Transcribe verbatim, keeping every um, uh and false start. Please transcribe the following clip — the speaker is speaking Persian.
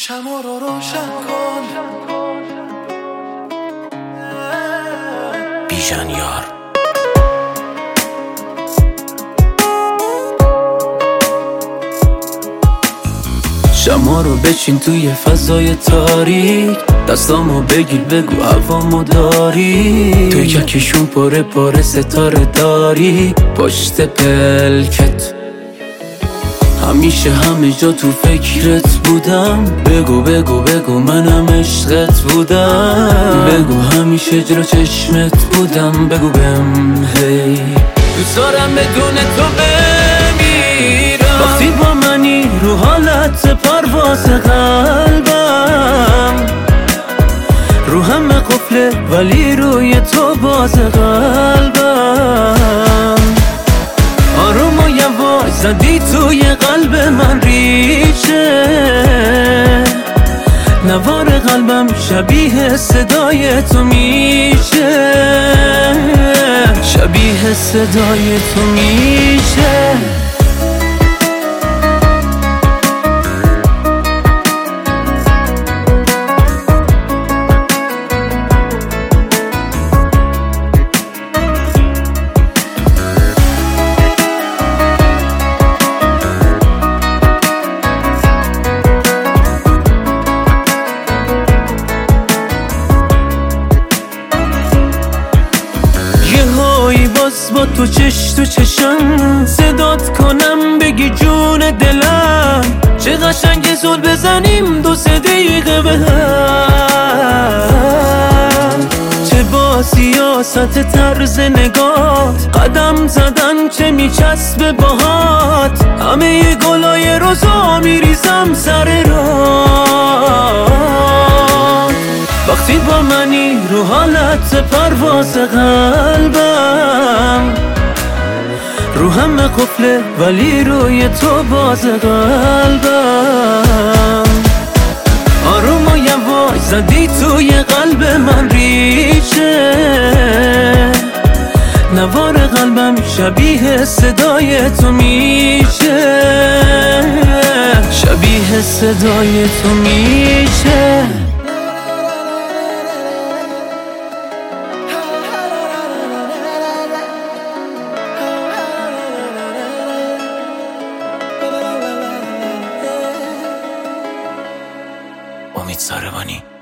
شمع رو روشن کن. بیژن یار. شمع رو بچین توی فضای تاریک، دستامو بگیر بگو هوامو داری. توی ککشون پاره پاره ستاره داری پشت پلکت. همیشه همه جا تو فکرت بودم، بگو بگو بگو منم عشقت بودم. بگو همیشه جلو چشمت بودم، بگو بهم هی دوست دارم بدون تو بمیرم. وقتی با منی رو حالت پرواز قلبم، رو همه قفله ولی روی تو باز قلبم. آروم و یواش زدی توی قلب من ریشه، نوار قلبم شبیه صدای تو میشه، شبیه صدای تو میشه. با تو چش تو چشم صدات کنم، بگی جون دلم چه قشنگ زل بزنیم دو سه دقیقه به هم. چه با سیاست طرز نگات قدم زدن چه میچسبه باهات. همه گلای روزا میریزم سر راه. وقتی با منی رو حالت پرواز قلبم، رو همه قفله ولی روی تو باز قلبم. آروم و یواش زدی توی قلب من ریشه، نوار قلبم شبیه صدای تو میشه، شبیه صدای تو میشه. امید ساربانی.